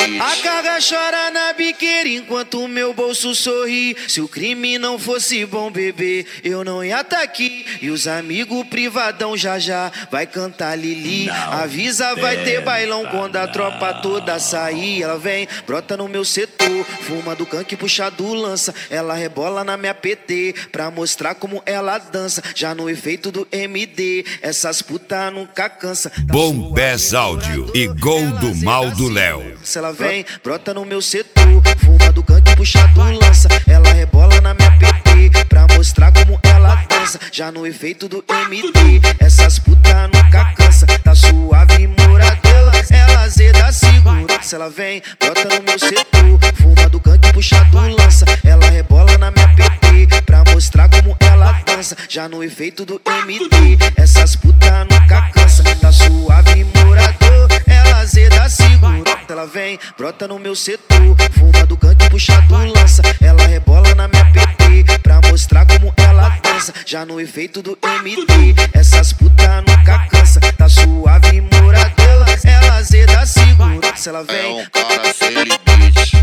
A carga chora na biqueira enquanto o meu bolso sorri. Se o crime não fosse bom, bebê, eu não ia tá aqui. E os amigos privadão já vai cantar Lili. Avisa, vai ter bailão quando a tropa toda sair. Ela vem, brota no meu setor, fuma do canque, puxa do lança. Ela rebola na minha PT pra mostrar como ela dança. Já no efeito do MD, essas putas nunca cansa. Bombés Áudio e Gol do Mal do Léo. Se ela vem, brota no meu setor, fuma do canque, puxa do lança. Ela rebola na minha PT pra mostrar como ela dança. Já no efeito do MD, essas putas nunca cansa. Tá suave, moradela, ela zeda segura. Se ela vem, brota no meu setor, fuma do canque, puxa do lança. Ela rebola na minha PT pra mostrar como ela dança. Já no efeito do MD, essas putas nunca cansa. Tá suave, morador, ela zeda segura. Se ela vem, brota no meu setor, fuma do canque, puxa do lança. Ela rebola na minha PT pra mostrar como ela dança. Já no efeito do MD, essas putas nunca cansa. Tá suave, moradela, ela zeda segura. Se ela vem, é um cara sem limite.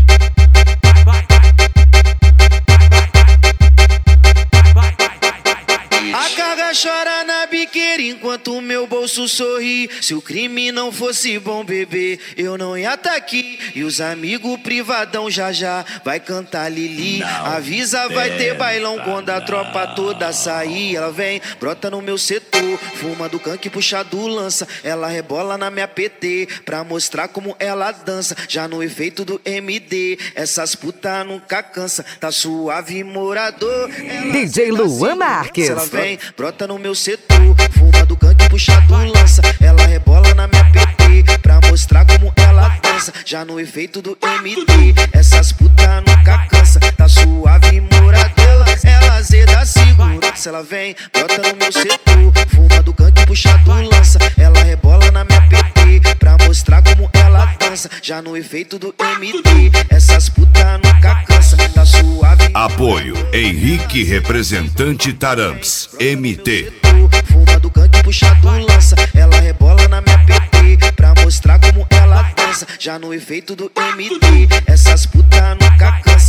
a carga chora na biqueira enquanto o meu bolso sorri. Se o crime não fosse bom, bebê, eu não ia tá aqui. E os amigos privadão já vai cantar Lili. Avisa, vai ter bailão quando a tropa toda sair. Ela vem, brota no meu setor, fuma do canque, puxa do lança. Ela rebola na minha PT pra mostrar como ela dança. Já no efeito do MD, essas putas nunca cansa. Tá suave, morador, DJ Luan Marques. Ela vem, brota no meu setor, fuma do canque, puxa do lança. Ela rebola na minha PT pra mostrar como ela dança. Já no efeito do MD, essas putas nunca cansa. Tá suave, moradela, ela zeda segura. Se ela vem, brota no meu setor, fuma do canque, puxa do lança. Ela rebola na minha PT pra mostrar como ela dança. Já no efeito do MD, essas putas nunca cansa. Tá suave. Apoio Henrique Representante Taramps MT. Fuma do canque, puxa do lança. Ela rebola na minha PT pra mostrar como ela dança. Já no efeito do MD, essas putas nunca cansa.